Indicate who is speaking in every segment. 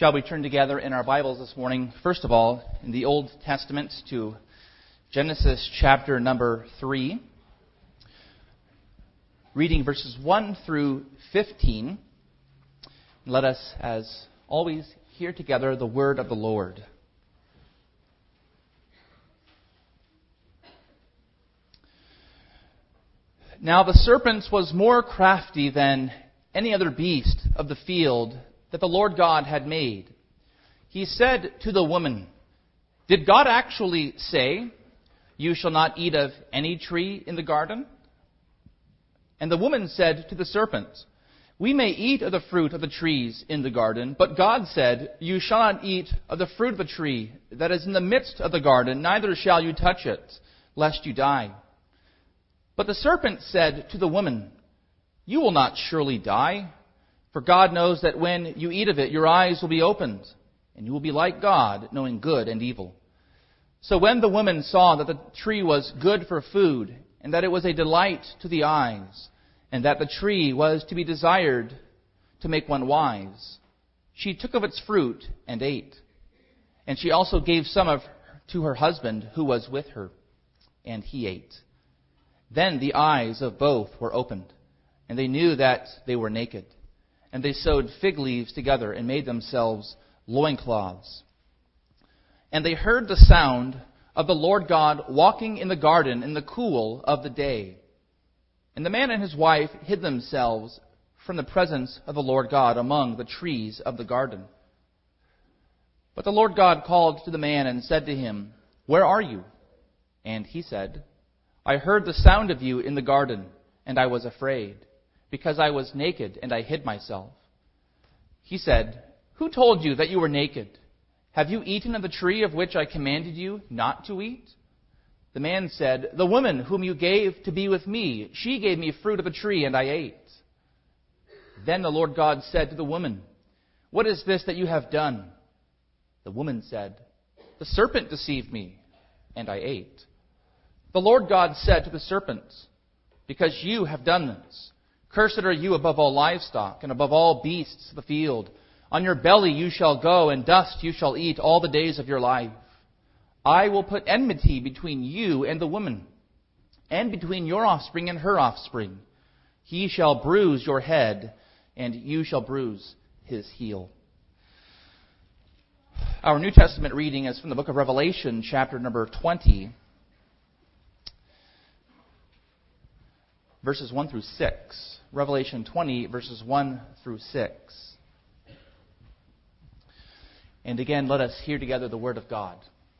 Speaker 1: Shall we turn together in our Bibles this morning, first of all, in the Old Testament to Genesis chapter number 3, reading verses 1 through 15. Let us, as always, hear together the word of the Lord. Now the serpent was more crafty than any other beast of the field that the Lord God had made. He said to the woman, "Did God actually say, 'You shall not eat of any tree in the garden'?" And the woman said to the serpent, "We may eat of the fruit of the trees in the garden, but God said, 'You shall not eat of the fruit of the tree that is in the midst of the garden, neither shall you touch it, lest you die.' But the serpent said to the woman, 'You will not surely die. For God knows that when you eat of it, your eyes will be opened, and you will be like God, knowing good and evil.' So when the woman saw that the tree was good for food, and that it was a delight to the eyes, and that the tree was to be desired to make one wise, she took of its fruit and ate. And she also gave some of to her husband who was with her, and he ate. Then the eyes of both were opened, and they knew that they were naked. And they sewed fig leaves together and made themselves loincloths. And they heard the sound of the Lord God walking in the garden in the cool of the day. And the man and his wife hid themselves from the presence of the Lord God among the trees of the garden. But the Lord God called to the man and said to him, 'Where are you?' And he said, 'I heard the sound of you in the garden, and I was afraid, because I was naked and I hid myself.' He said, 'Who told you that you were naked? Have you eaten of the tree of which I commanded you not to eat?' The man said, 'The woman whom you gave to be with me, she gave me fruit of the tree, and I ate.' Then the Lord God said to the woman, 'What is this that you have done?' The woman said, 'The serpent deceived me, and I ate.' The Lord God said to the serpent, 'Because you have done this, cursed are you above all livestock and above all beasts of the field. On your belly you shall go, and dust you shall eat all the days of your life. I will put enmity between you and the woman, and between your offspring and her offspring. He shall bruise your head, and you shall bruise his heel.'" Our New Testament reading is from the book of Revelation, chapter number 20, verses 1 through 6. Revelation 20, verses 1 through 6. And again, let us hear together the word of God.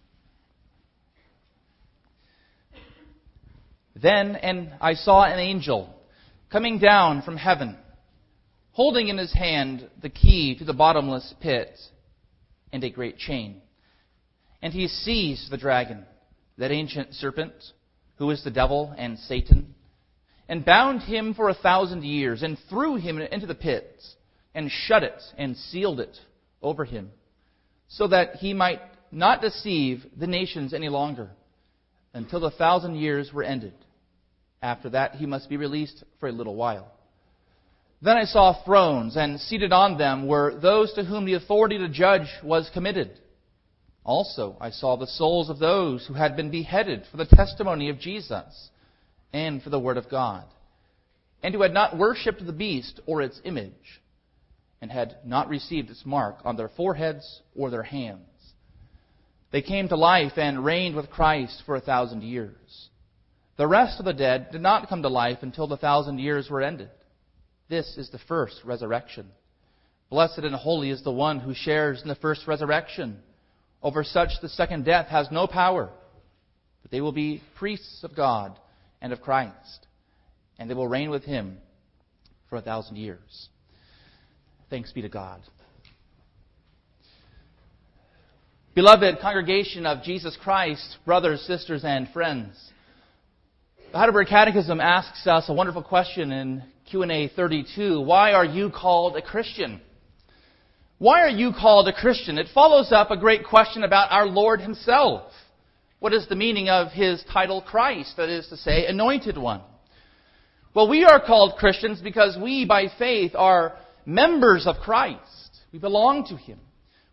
Speaker 1: "Then I saw an angel coming down from heaven, holding in his hand the key to the bottomless pit and a great chain. And he seized the dragon, that ancient serpent, who is the devil and Satan, and bound him for 1,000 years, and threw him into the pit, and shut it, and sealed it over him, so that he might not deceive the nations any longer, until the 1,000 years were ended. After that he must be released for a little while. Then I saw thrones, and seated on them were those to whom the authority to judge was committed. Also I saw the souls of those who had been beheaded for the testimony of Jesus and for the word of God, and who had not worshipped the beast or its image, and had not received its mark on their foreheads or their hands. They came to life and reigned with Christ for 1,000 years. The rest of the dead did not come to life until the 1,000 years were ended. This is the first resurrection. Blessed and holy is the one who shares in the first resurrection. Over such the second death has no power, but they will be priests of God and of Christ, and they will reign with him for 1,000 years. Thanks be to God. Beloved congregation of Jesus Christ, brothers, sisters, and friends, the Heidelberg Catechism asks us a wonderful question in Q&A 32. Why are you called a Christian? Why are you called a Christian? It follows up a great question about our Lord himself. What is the meaning of his title Christ, that is to say, Anointed One? Well, we are called Christians because we, by faith, are members of Christ. We belong to him.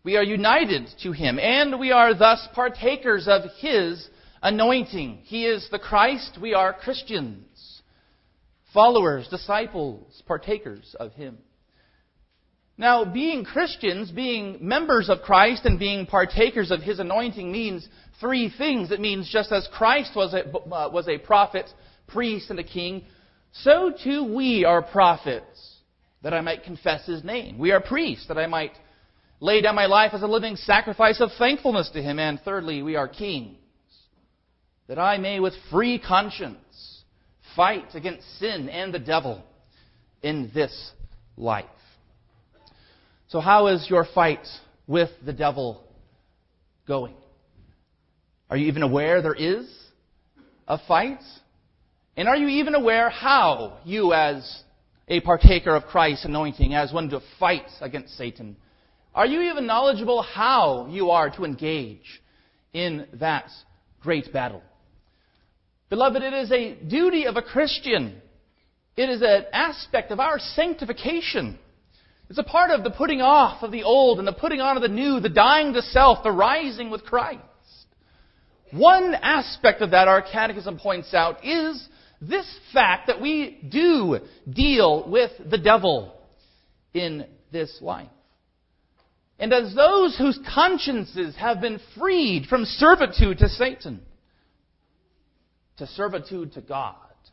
Speaker 1: We are united to Him, and we are thus partakers of His anointing. He is the Christ. We are Christians, followers, disciples, partakers of Him. Now, being Christians, being members of Christ, and being partakers of His anointing means three things. It means just as Christ was a prophet, priest, and a king, so too we are prophets, that I might confess His name. We are priests, that I might lay down my life as a living sacrifice of thankfulness to Him. And thirdly, we are kings, that I may with free conscience fight against sin and the devil in this life. So how is your fight with the devil going? Are you even aware there is a fight? And are you even aware how you, as a partaker of Christ's anointing, as one to fight against Satan, are you even knowledgeable how you are to engage in that great battle? Beloved, it is a duty of a Christian. It is an aspect of our sanctification. It's a part of the putting off of the old and the putting on of the new, the dying to self, the rising with Christ. One aspect of that, our catechism points out, is this fact that we do deal with the devil in this life. And as those whose consciences have been freed from servitude to Satan, to servitude to God,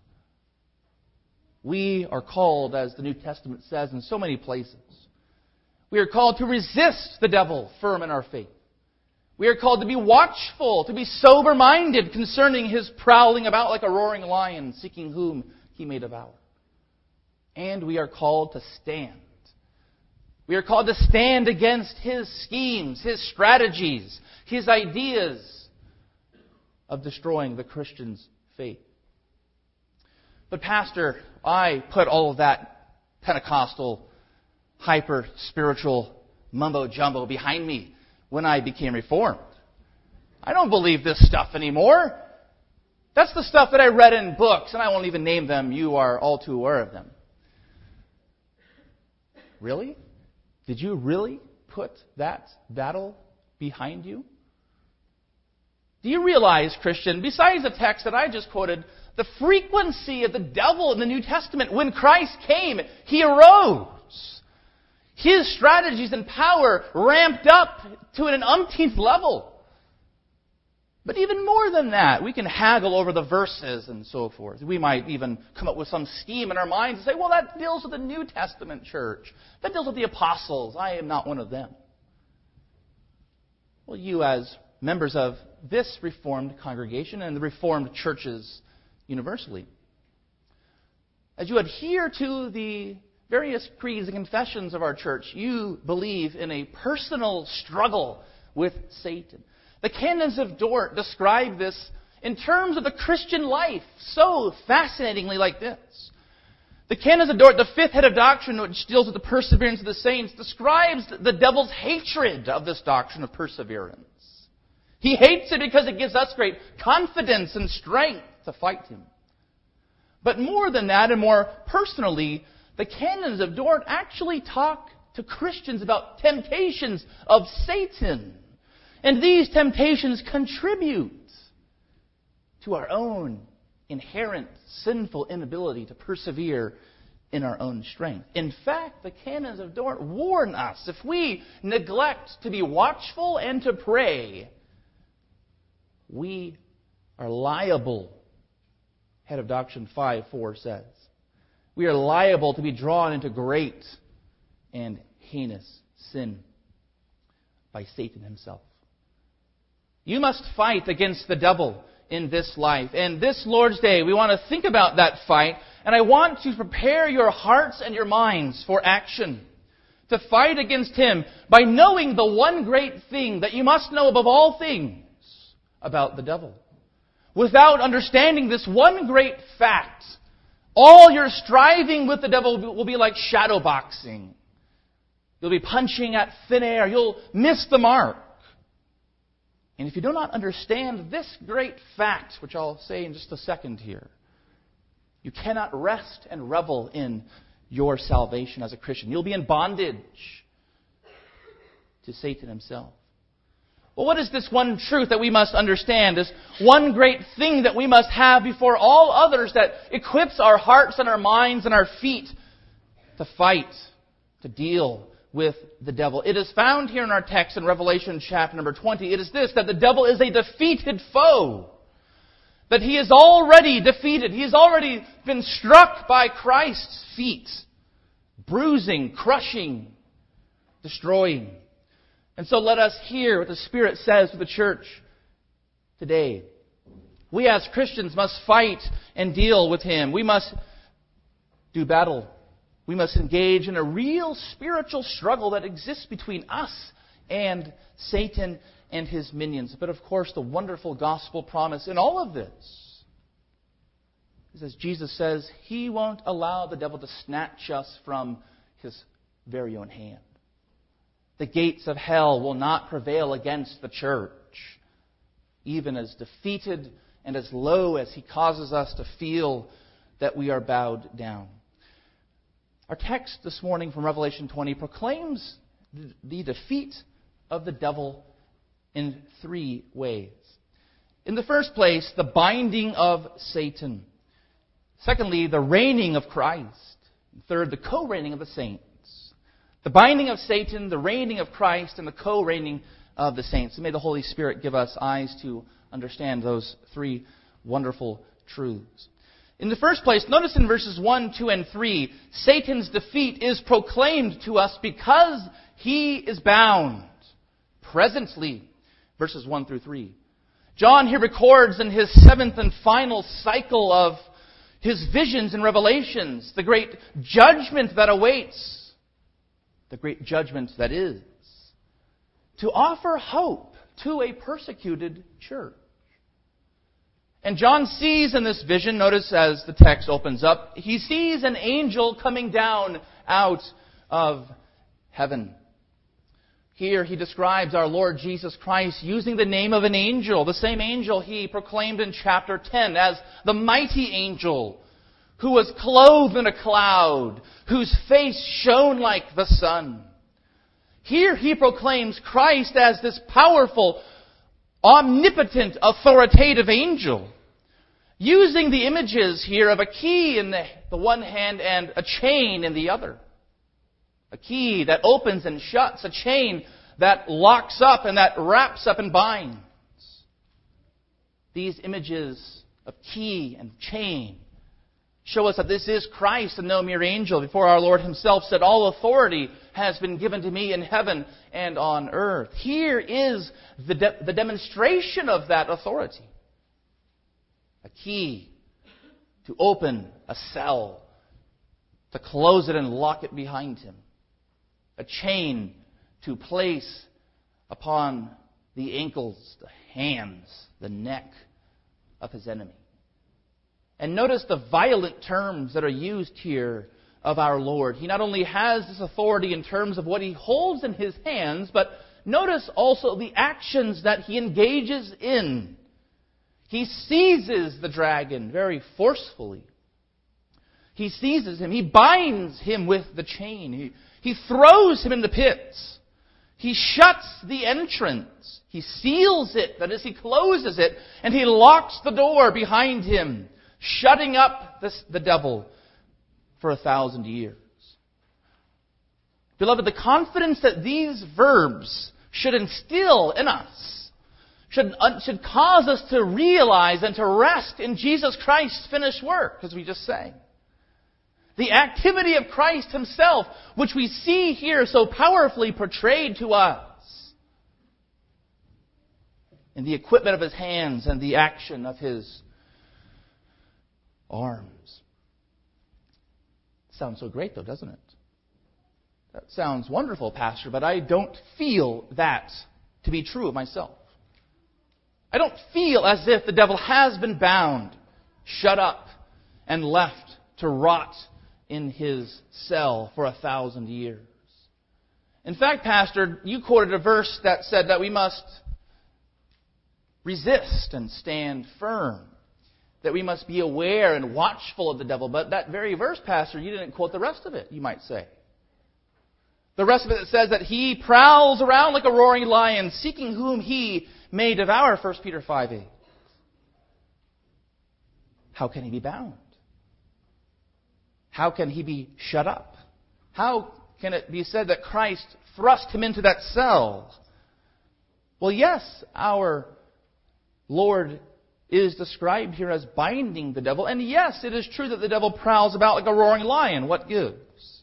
Speaker 1: we are called, as the New Testament says in so many places, we are called to resist the devil firm in our faith. We are called to be watchful, to be sober-minded concerning his prowling about like a roaring lion, seeking whom he may devour. And we are called to stand. We are called to stand against his schemes, his strategies, his ideas of destroying the Christian's faith. But Pastor, I put all of that Pentecostal, hyper-spiritual mumbo-jumbo behind me when I became Reformed. I don't believe this stuff anymore. That's the stuff that I read in books, and I won't even name them. You are all too aware of them. Really? Did you really put that battle behind you? Do you realize, Christian, besides the text that I just quoted, the frequency of the devil in the New Testament? When Christ came, He arose. His strategies and power ramped up to an umpteenth level. But even more than that, we can haggle over the verses and so forth. We might even come up with some scheme in our minds and say, well, that deals with the New Testament church. That deals with the apostles. I am not one of them. Well, you as members of this Reformed congregation and the Reformed churches universally, as you adhere to the various creeds and confessions of our church, you believe in a personal struggle with Satan. The canons of Dort describe this in terms of the Christian life so fascinatingly like this. The canons of Dort, the fifth head of doctrine, which deals with the perseverance of the saints, describes the devil's hatred of this doctrine of perseverance. He hates it because it gives us great confidence and strength to fight him. But more than that, and more personally, the canons of Dort actually talk to Christians about temptations of Satan. And these temptations contribute to our own inherent sinful inability to persevere in our own strength. In fact, the canons of Dort warn us, if we neglect to be watchful and to pray, we are liable, Head of Doctrine 5:4 says, we are liable to be drawn into great and heinous sin by Satan himself. You must fight against the devil in this life. And this Lord's Day, we want to think about that fight. And I want to prepare your hearts and your minds for action. To fight against him by knowing the one great thing that you must know above all things about the devil. Without understanding this one great fact, all your striving with the devil will be like shadow boxing. You'll be punching at thin air. You'll miss the mark. And if you do not understand this great fact, which I'll say in just a second here, you cannot rest and revel in your salvation as a Christian. You'll be in bondage to Satan himself. Well, what is this one truth that we must understand? This one great thing that we must have before all others that equips our hearts and our minds and our feet to fight, to deal with the devil. It is found here in our text in Revelation chapter number 20. It is this, that the devil is a defeated foe. That he is already defeated. He has already been struck by Christ's feet. Bruising, crushing, destroying. And so let us hear what the Spirit says to the church today. We as Christians must fight and deal with him. We must do battle. We must engage in a real spiritual struggle that exists between us and Satan and his minions. But of course, the wonderful gospel promise in all of this is, as Jesus says, he won't allow the devil to snatch us from his very own hand. The gates of hell will not prevail against the church, even as defeated and as low as he causes us to feel that we are bowed down. Our text this morning from Revelation 20 proclaims the defeat of the devil in three ways. In the first place, the binding of Satan. Secondly, the reigning of Christ. And third, the co-reigning of the saints. The binding of Satan, the reigning of Christ, and the co-reigning of the saints. And may the Holy Spirit give us eyes to understand those three wonderful truths. In the first place, notice in verses 1, 2, and 3, Satan's defeat is proclaimed to us because he is bound. Presently, verses 1 through 3. John here records in his seventh and final cycle of his visions and revelations the great judgment that awaits. The great judgment that is, to offer hope to a persecuted church. And John sees in this vision, notice as the text opens up, he sees an angel coming down out of heaven. Here he describes our Lord Jesus Christ using the name of an angel, the same angel he proclaimed in chapter 10 as the mighty angel, who was clothed in a cloud, whose face shone like the sun. Here he proclaims Christ as this powerful, omnipotent, authoritative angel, using the images here of a key in the one hand and a chain in the other. A key that opens and shuts, a chain that locks up and that wraps up and binds. These images of key and chain show us that this is Christ and no mere angel. Before our Lord himself said, all authority has been given to me in heaven and on earth. Here is the demonstration of that authority. A key to open a cell, to close it and lock it behind him. A chain to place upon the ankles, the hands, the neck of his enemy. And notice the violent terms that are used here of our Lord. He not only has this authority in terms of what he holds in his hands, but notice also the actions that he engages in. He seizes the dragon very forcefully. He seizes him. He binds him with the chain. He throws him in the pits. He shuts the entrance. He seals it, that is, he closes it, and he locks the door behind him, shutting up the devil for 1,000 years. Beloved, the confidence that these verbs should instill in us should cause us to realize and to rest in Jesus Christ's finished work, as we just sang. The activity of Christ himself, which we see here so powerfully portrayed to us in the equipment of his hands and the action of his arms. Sounds so great, though, doesn't it? That sounds wonderful, Pastor, but I don't feel that to be true of myself. I don't feel as if the devil has been bound, shut up, and left to rot in his cell for 1,000 years. In fact, Pastor, you quoted a verse that said that we must resist and stand firm, that we must be aware and watchful of the devil. But that very verse, Pastor, you didn't quote the rest of it, you might say. The rest of it says that he prowls around like a roaring lion, seeking whom he may devour, 1 Peter 5:8. How can he be bound? How can he be shut up? How can it be said that Christ thrust him into that cell? Well, yes, our Lord is described here as binding the devil. And yes, it is true that the devil prowls about like a roaring lion. What gives?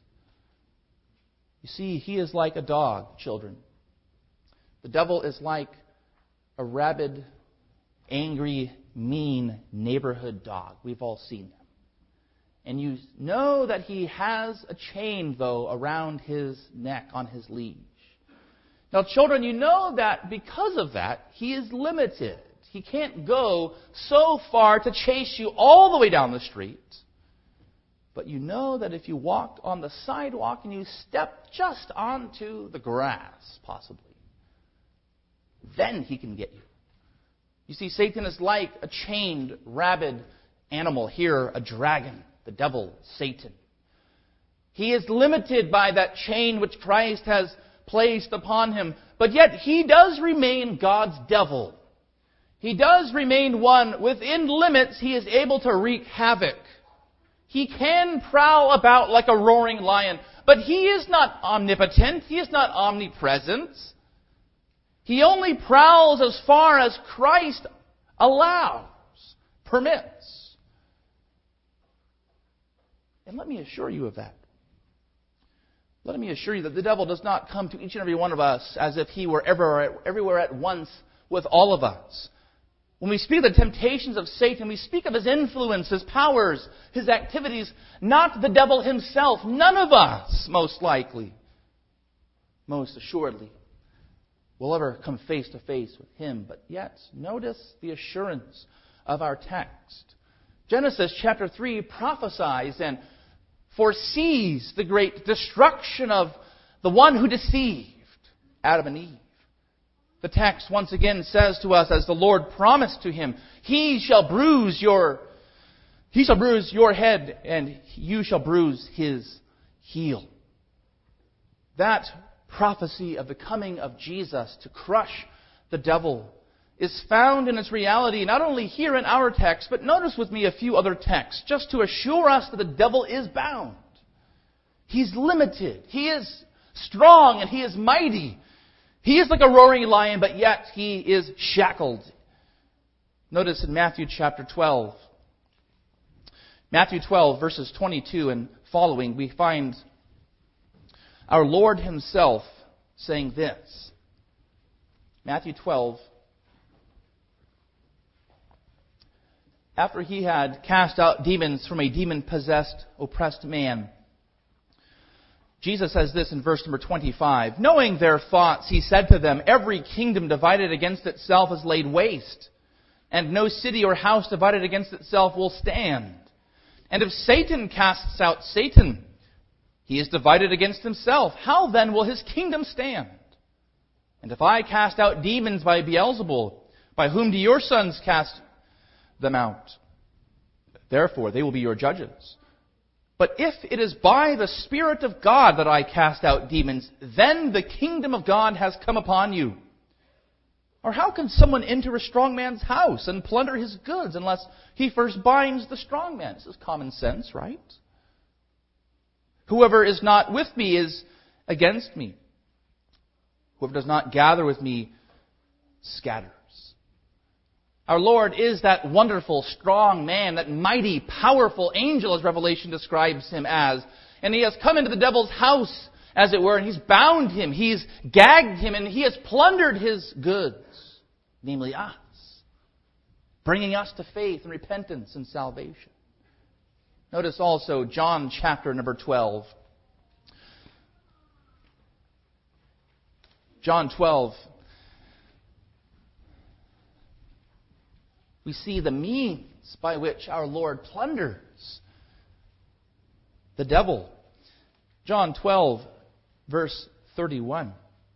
Speaker 1: You see, he is like a dog, children. The devil is like a rabid, angry, mean neighborhood dog. We've all seen them. And you know that he has a chain, though, around his neck on his leash. Now, children, you know that because of that, he is limited. He can't go so far to chase you all the way down the street. But you know that if you walked on the sidewalk and you stepped just onto the grass, possibly, then he can get you. You see, Satan is like a chained, rabid animal. Here, a dragon, the devil, Satan. He is limited by that chain which Christ has placed upon him. But yet, he does remain God's devil. He does remain one within limits. He is able to wreak havoc. He can prowl about like a roaring lion, but he is not omnipotent. He is not omnipresent. He only prowls as far as Christ allows, permits. And let me assure you of that. Let me assure you that the devil does not come to each and every one of us as if he were everywhere at once with all of us. When we speak of the temptations of Satan, we speak of his influence, his powers, his activities, not the devil himself. None of us, most likely, most assuredly, will ever come face to face with him. But yet, notice the assurance of our text. Genesis chapter 3 prophesies and foresees the great destruction of the one who deceived Adam and Eve. The text once again says to us, as the Lord promised to him, He shall bruise your head, and you shall bruise his heel. That prophecy of the coming of Jesus to crush the devil is found in its reality not only here in our text, but notice with me a few other texts, just to assure us that the devil is bound. He's limited. He is strong and he is mighty. He is like a roaring lion, but yet he is shackled. Notice in Matthew chapter 12. Matthew 12, verses 22 and following, we find our Lord himself saying this. Matthew 12. After he had cast out demons from a demon-possessed, oppressed man, Jesus says this in verse number 25. Knowing their thoughts, he said to them, Every kingdom divided against itself is laid waste, and no city or house divided against itself will stand. And if Satan casts out Satan, he is divided against himself. How then will his kingdom stand? And if I cast out demons by Beelzebul, by whom do your sons cast them out? Therefore, they will be your judges. But if it is by the Spirit of God that I cast out demons, then the kingdom of God has come upon you. Or how can someone enter a strong man's house and plunder his goods unless he first binds the strong man? This is common sense, right? Whoever is not with me is against me. Whoever does not gather with me scatters. Our Lord is that wonderful, strong man, that mighty, powerful angel, as Revelation describes him as. And he has come into the devil's house, as it were, and he's bound him, he's gagged him, and he has plundered his goods, namely us, bringing us to faith and repentance and salvation. Notice also John chapter number 12. John 12. We see the means by which our Lord plunders the devil. John 12, verse 31.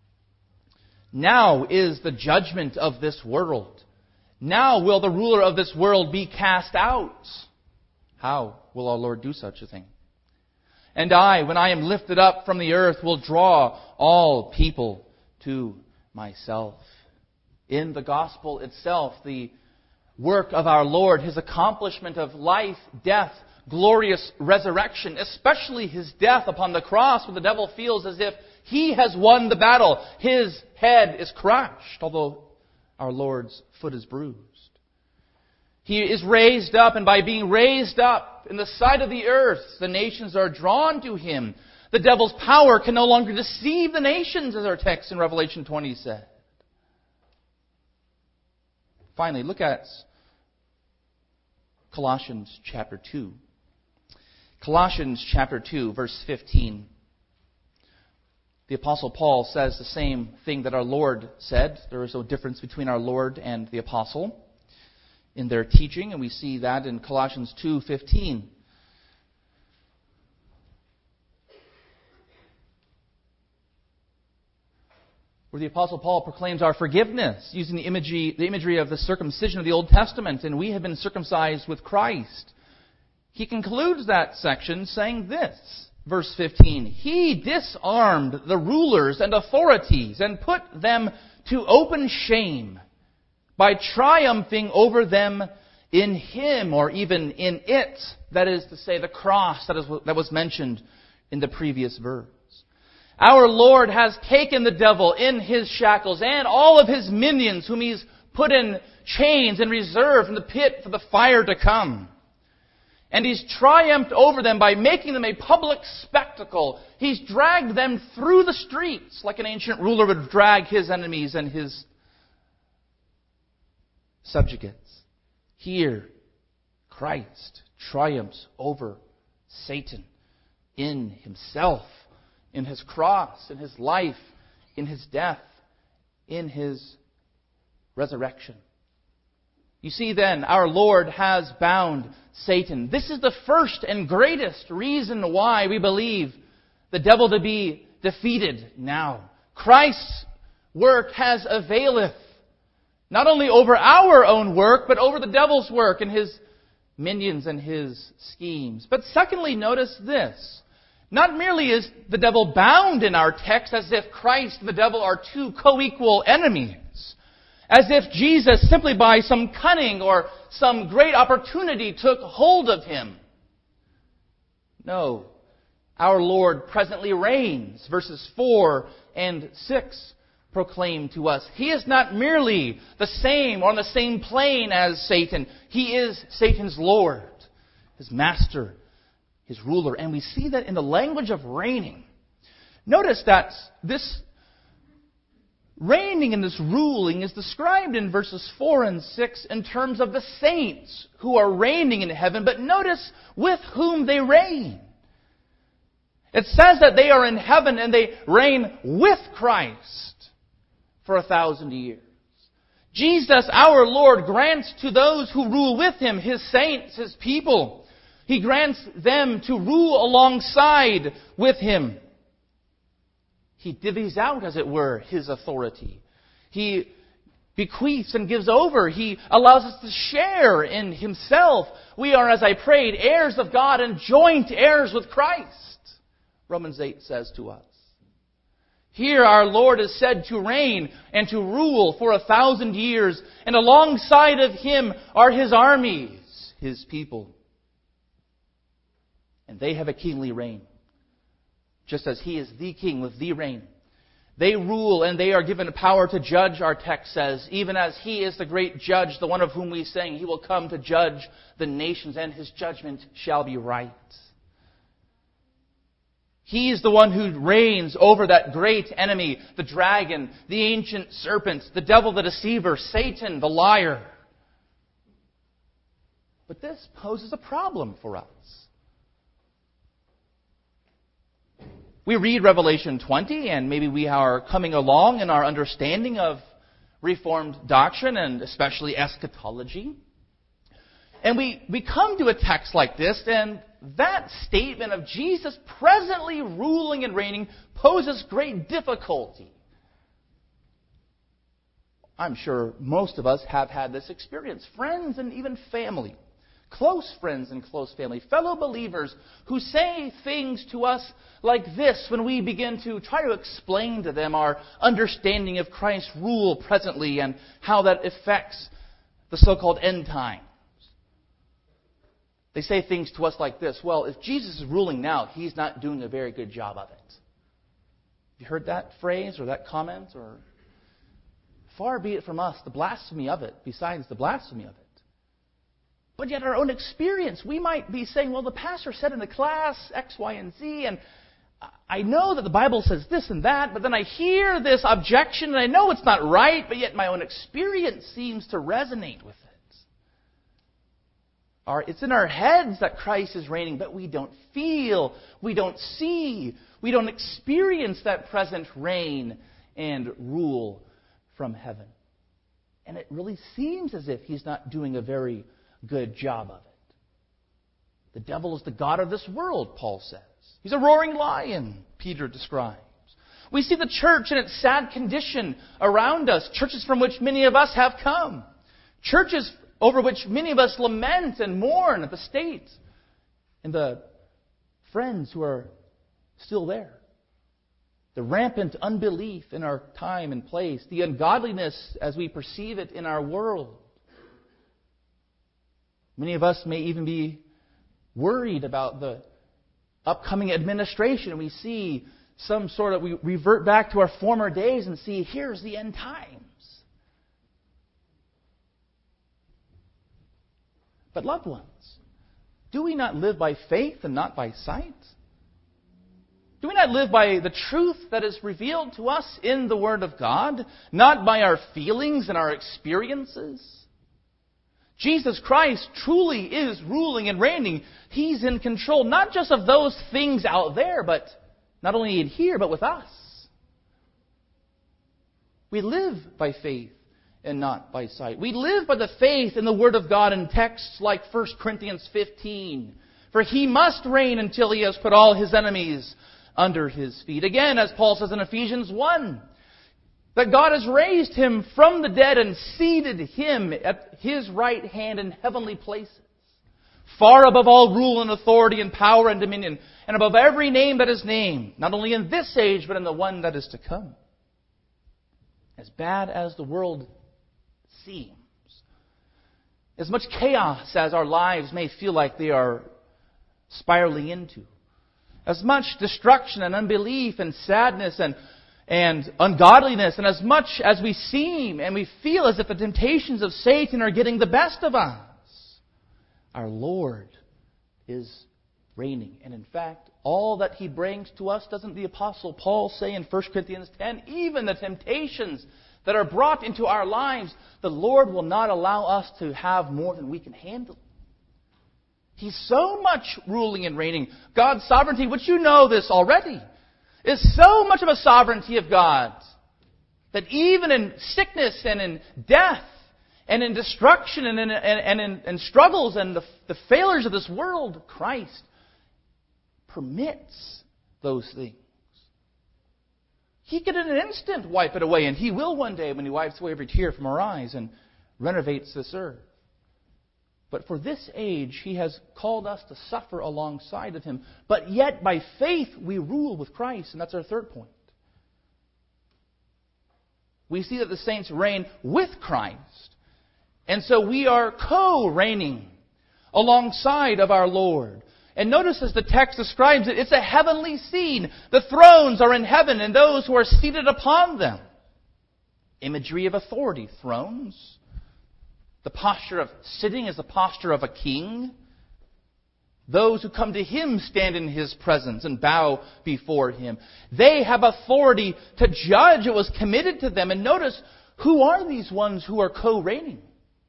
Speaker 1: Now is the judgment of this world. Now will the ruler of this world be cast out. How will our Lord do such a thing? And I, when I am lifted up from the earth, will draw all people to myself. In the gospel itself, the work of our Lord, His accomplishment of life, death, glorious resurrection, especially His death upon the cross, when the devil feels as if he has won the battle. His head is crushed, although our Lord's foot is bruised. He is raised up, and by being raised up in the sight of the earth, the nations are drawn to Him. The devil's power can no longer deceive the nations, as our text in Revelation 20 said. Finally, look at Colossians chapter 2. Colossians chapter 2, verse 15. The Apostle Paul says the same thing that our Lord said. There is no difference between our Lord and the Apostle in their teaching, and we see that in Colossians 2:15. Where the Apostle Paul proclaims our forgiveness using the imagery of the circumcision of the Old Testament, and we have been circumcised with Christ. He concludes that section saying this, verse 15, He disarmed the rulers and authorities and put them to open shame by triumphing over them in Him, or even in it, that is to say, the cross that was mentioned in the previous verse. Our Lord has taken the devil in His shackles and all of his minions whom He's put in chains and reserved in the pit for the fire to come. And He's triumphed over them by making them a public spectacle. He's dragged them through the streets like an ancient ruler would drag his enemies and his subjugates. Here, Christ triumphs over Satan in Himself, in His cross, in His life, in His death, in His resurrection. You see then, our Lord has bound Satan. This is the first and greatest reason why we believe the devil to be defeated now. Christ's work has availeth, not only over our own work, but over the devil's work and his minions and his schemes. But secondly, notice this. Not merely is the devil bound in our text as if Christ and the devil are two co-equal enemies, as if Jesus simply by some cunning or some great opportunity took hold of him. No. Our Lord presently reigns. Verses 4 and 6 proclaim to us. He is not merely the same or on the same plane as Satan. He is Satan's Lord, his master, his ruler. And we see that in the language of reigning. Notice that this reigning and this ruling is described in verses 4 and 6 in terms of the saints who are reigning in heaven. But notice with whom they reign. It says that they are in heaven and they reign with Christ for 1,000 years. Jesus, our Lord, grants to those who rule with Him, His saints, His people, He grants them to rule alongside with Him. He divvies out, as it were, His authority. He bequeaths and gives over. He allows us to share in Himself. We are, as I prayed, heirs of God and joint heirs with Christ, Romans 8 says to us. Here our Lord is said to reign and to rule for 1,000 years, and alongside of Him are His armies, His people. And they have a kingly reign, just as He is the king with the reign. They rule and they are given power to judge, our text says, even as He is the great judge, the one of whom we sing, He will come to judge the nations, and His judgment shall be right. He is the one who reigns over that great enemy, the dragon, the ancient serpent, the devil, the deceiver, Satan, the liar. But this poses a problem for us. We read Revelation 20, and maybe we are coming along in our understanding of Reformed doctrine, and especially eschatology. And we come to a text like this, and that statement of Jesus presently ruling and reigning poses great difficulty. I'm sure most of us have had this experience. Friends and even family close friends and close family, fellow believers who say things to us like this when we begin to try to explain to them our understanding of Christ's rule presently and how that affects the so-called end times. They say things to us like this: well, if Jesus is ruling now, He's not doing a very good job of it. Have you heard that phrase or that comment? Or far be it from us the blasphemy of it, besides the blasphemy of it. But yet our own experience, we might be saying, well, the pastor said in the class X, Y, and Z, and I know that the Bible says this and that, but then I hear this objection, and I know it's not right, but yet my own experience seems to resonate with it. It's in our heads that Christ is reigning, but we don't feel, we don't see, we don't experience that present reign and rule from heaven. And it really seems as if He's not doing a very good job of it. The devil is the god of this world, Paul says. He's a roaring lion, Peter describes. We see the church in its sad condition around us, churches from which many of us have come, churches over which many of us lament and mourn at the state and the friends who are still there. The rampant unbelief in our time and place, the ungodliness as we perceive it in our world. Many of us may even be worried about the upcoming administration. We see we revert back to our former days and see, here's the end times. But loved ones, do we not live by faith and not by sight? Do we not live by the truth that is revealed to us in the Word of God, not by our feelings and our experiences? Jesus Christ truly is ruling and reigning. He's in control, not just of those things out there, but not only in here, but with us. We live by faith and not by sight. We live by the faith in the Word of God in texts like 1 Corinthians 15. For He must reign until He has put all His enemies under His feet. Again, as Paul says in Ephesians 1, that God has raised Him from the dead and seated Him at His right hand in heavenly places, far above all rule and authority and power and dominion, and above every name that is named, not only in this age, but in the one that is to come. As bad as the world seems, as much chaos as our lives may feel like they are spiraling into, as much destruction and unbelief and sadness and ungodliness, and as much as we seem and we feel as if the temptations of Satan are getting the best of us, our Lord is reigning. And in fact, all that He brings to us, doesn't the Apostle Paul say in 1 Corinthians 10, even the temptations that are brought into our lives, the Lord will not allow us to have more than we can handle. He's so much ruling and reigning. God's sovereignty, which you know this already, is so much of a sovereignty of God that even in sickness and in death and in destruction and in struggles and the failures of this world, Christ permits those things. He can in an instant wipe it away, and He will one day when He wipes away every tear from our eyes and renovates this earth. But for this age, He has called us to suffer alongside of Him. But yet, by faith, we rule with Christ. And that's our third point. We see that the saints reign with Christ. And so we are co-reigning alongside of our Lord. And notice as the text describes it, it's a heavenly scene. The thrones are in heaven and those who are seated upon them. Imagery of authority. Thrones. The posture of sitting is the posture of a king. Those who come to Him stand in His presence and bow before Him. They have authority to judge. It was committed to them. And notice, who are these ones who are co-reigning?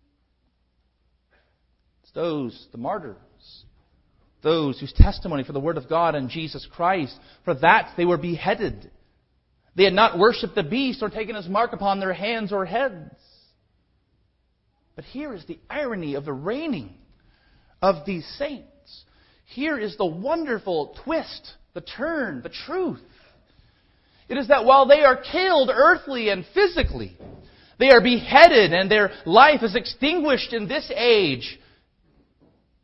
Speaker 1: It's those, the martyrs. Those whose testimony for the Word of God and Jesus Christ, for that they were beheaded. They had not worshipped the beast or taken His mark upon their hands or heads. But here is the irony of the reigning of these saints. Here is the wonderful twist, the turn, the truth. It is that while they are killed earthly and physically, they are beheaded and their life is extinguished in this age,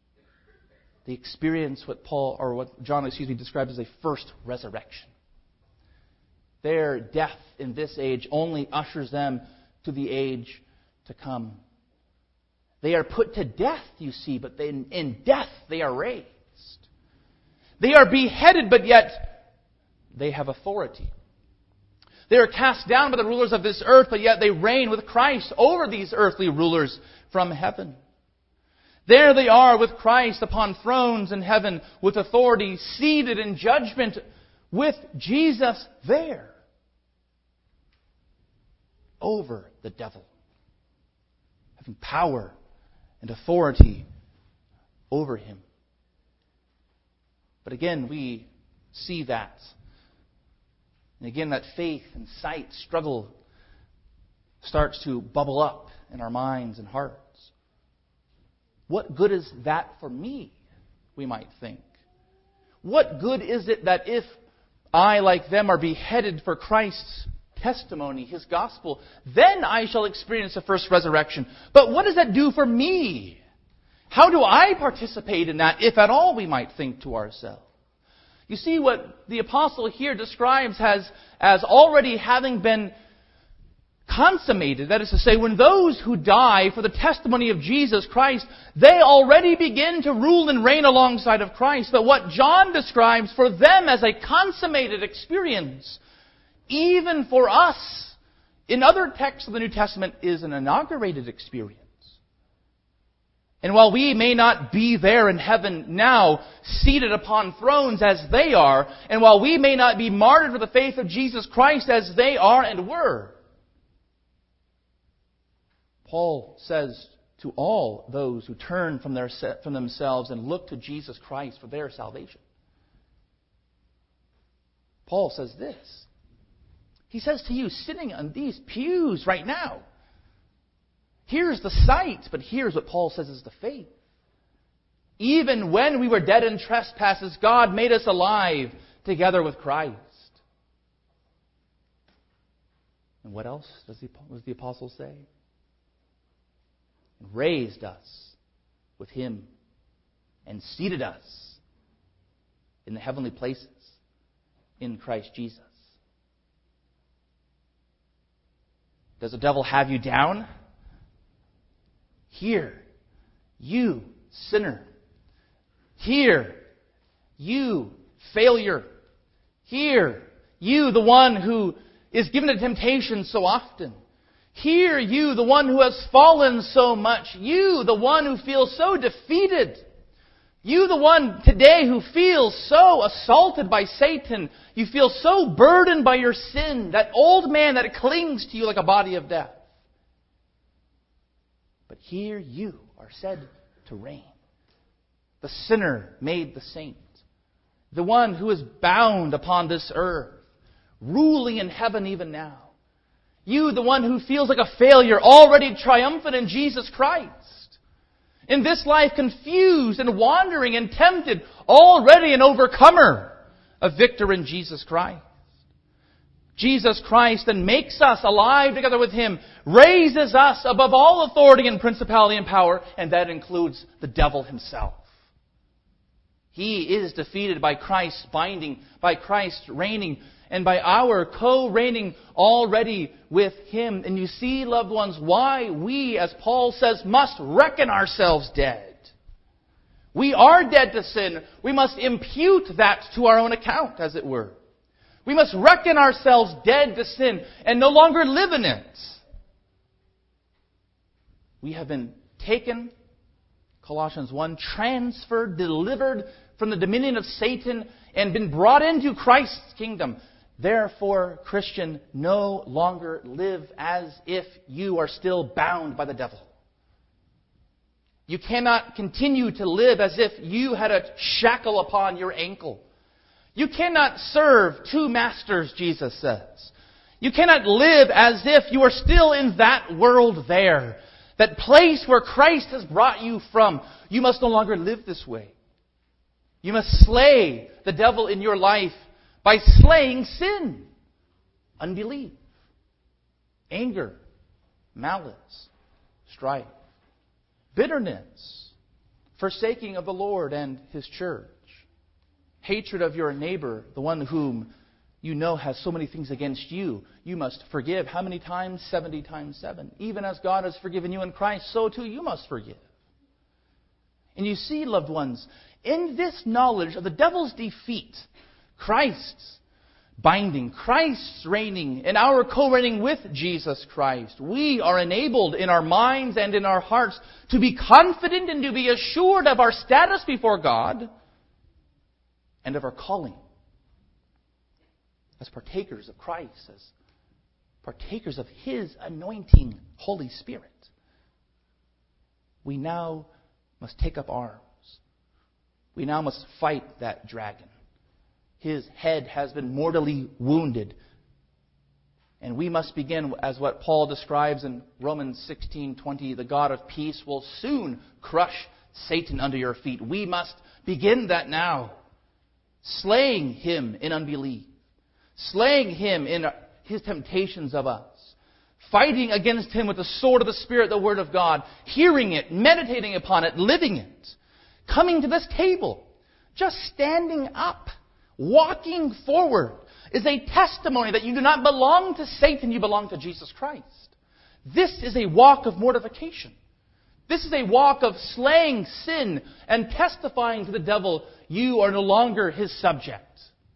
Speaker 1: they experience what John describes as a first resurrection. Their death in this age only ushers them to the age to come. They are put to death, you see, but in death they are raised. They are beheaded, but yet they have authority. They are cast down by the rulers of this earth, but yet they reign with Christ over these earthly rulers from heaven. There they are with Christ upon thrones in heaven, with authority, seated in judgment with Jesus there over the devil, having power and authority over him. But again, we see that. And again, that faith and sight struggle starts to bubble up in our minds and hearts. What good is that for me, we might think? What good is it that if I, like them, are beheaded for Christ's testimony, His gospel, then I shall experience the first resurrection? But what does that do for me? How do I participate in that, if at all, we might think to ourselves? You see, what the apostle here describes as already having been consummated. That is to say, when those who die for the testimony of Jesus Christ, they already begin to rule and reign alongside of Christ. But what John describes for them as a consummated experience, even for us, in other texts of the New Testament, is an inaugurated experience. And while we may not be there in heaven now, seated upon thrones as they are, and while we may not be martyred for the faith of Jesus Christ as they are and were, Paul says to all those who turn from themselves and look to Jesus Christ for their salvation. Paul says this. He says to you, sitting on these pews right now, here's the sight, but here's what Paul says is the faith. Even when we were dead in trespasses, God made us alive together with Christ. And what else does the apostle say? Raised us with Him and seated us in the heavenly places in Christ Jesus. Does the devil have you down? Here, you sinner. Here, you failure. Here, you the one who is given to temptation so often. Here, you the one who has fallen so much. You the one who feels so defeated. You the one today who feels so assaulted by Satan. You feel so burdened by your sin. That old man that clings to you like a body of death. But here you are said to reign. The sinner made the saint. The one who is bound upon this earth. Ruling in heaven even now. You, the one who feels like a failure, already triumphant in Jesus Christ. In this life, confused and wandering and tempted, already an overcomer, a victor in Jesus Christ. Jesus Christ then makes us alive together with Him, raises us above all authority and principality and power, and that includes the devil himself. He is defeated by Christ's binding, by Christ reigning, and by our co-reigning already with Him. And you see, loved ones, why we, as Paul says, must reckon ourselves dead. We are dead to sin. We must impute that to our own account, as it were. We must reckon ourselves dead to sin and no longer live in it. We have been taken, Colossians 1, transferred, delivered from the dominion of Satan and been brought into Christ's kingdom. Therefore, Christian, no longer live as if you are still bound by the devil. You cannot continue to live as if you had a shackle upon your ankle. You cannot serve two masters, Jesus says. You cannot live as if you are still in that world there. That place where Christ has brought you from. You must no longer live this way. You must slay the devil in your life by slaying sin, unbelief, anger, malice, strife, bitterness, forsaking of the Lord and His church, hatred of your neighbor, the one whom you know has so many things against you. You must forgive. How many times? 70 times 7. Even as God has forgiven you in Christ, so too you must forgive. And you see, loved ones, in this knowledge of the devil's defeat, Christ's binding, Christ's reigning, and our co-reigning with Jesus Christ, we are enabled in our minds and in our hearts to be confident and to be assured of our status before God and of our calling as partakers of Christ, as partakers of His anointing Holy Spirit. We now must take up arms. We now must fight that dragon. His head has been mortally wounded. And we must begin, as what Paul describes in Romans 16:20, the God of peace will soon crush Satan under your feet. We must begin that now. Slaying him in unbelief. Slaying him in his temptations of us. Fighting against him with the sword of the Spirit, the Word of God. Hearing it, meditating upon it, living it. Coming to this table. Just standing up. Walking forward is a testimony that you do not belong to Satan, you belong to Jesus Christ. This is a walk of mortification. This is a walk of slaying sin and testifying to the devil, you are no longer his subject.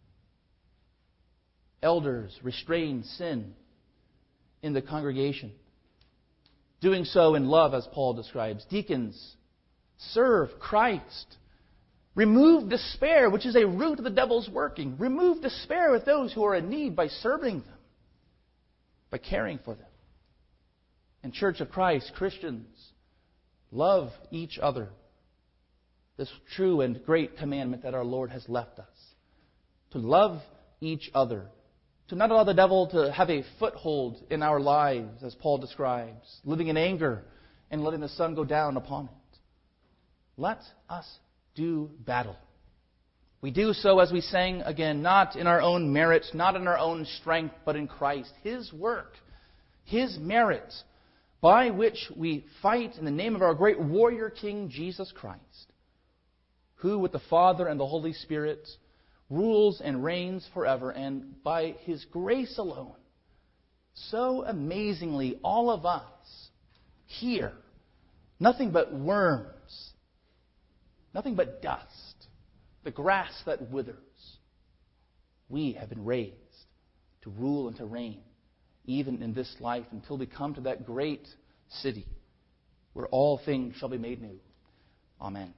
Speaker 1: Elders restrain sin in the congregation, doing so in love, as Paul describes. Deacons serve Christ. Remove despair, which is a root of the devil's working. Remove despair with those who are in need by serving them, by caring for them. And Church of Christ, Christians, love each other. This true and great commandment that our Lord has left us. To love each other. To not allow the devil to have a foothold in our lives, as Paul describes. Living in anger and letting the sun go down upon it. Let us do battle. We do so, as we sang again, not in our own merit, not in our own strength, but in Christ. His work, His merit, by which we fight in the name of our great warrior King, Jesus Christ, who with the Father and the Holy Spirit rules and reigns forever, and by His grace alone, so amazingly, all of us here, nothing but worms, nothing but dust, the grass that withers. We have been raised to rule and to reign, even in this life, until we come to that great city where all things shall be made new. Amen.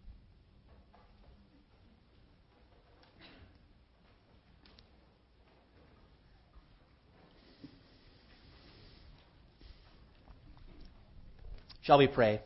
Speaker 1: Shall we pray?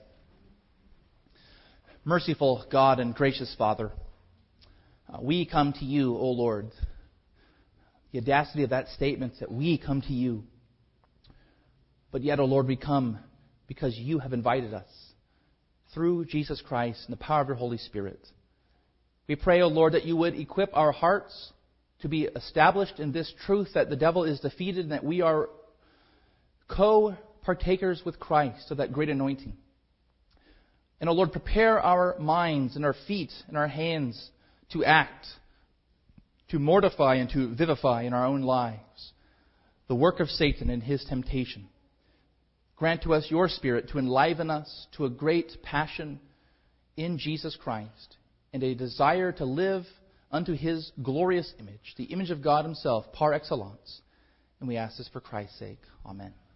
Speaker 1: Merciful God and gracious Father, we come to you, O Lord. The audacity of that statement, that we come to you. But yet, O Lord, we come because you have invited us through Jesus Christ and the power of your Holy Spirit. We pray, O Lord, that you would equip our hearts to be established in this truth that the devil is defeated and that we are co-partakers with Christ of that great anointing. And, O Lord, prepare our minds and our feet and our hands to act, to mortify and to vivify in our own lives the work of Satan and his temptation. Grant to us your Spirit to enliven us to a great passion in Jesus Christ and a desire to live unto His glorious image, the image of God Himself par excellence. And we ask this for Christ's sake. Amen.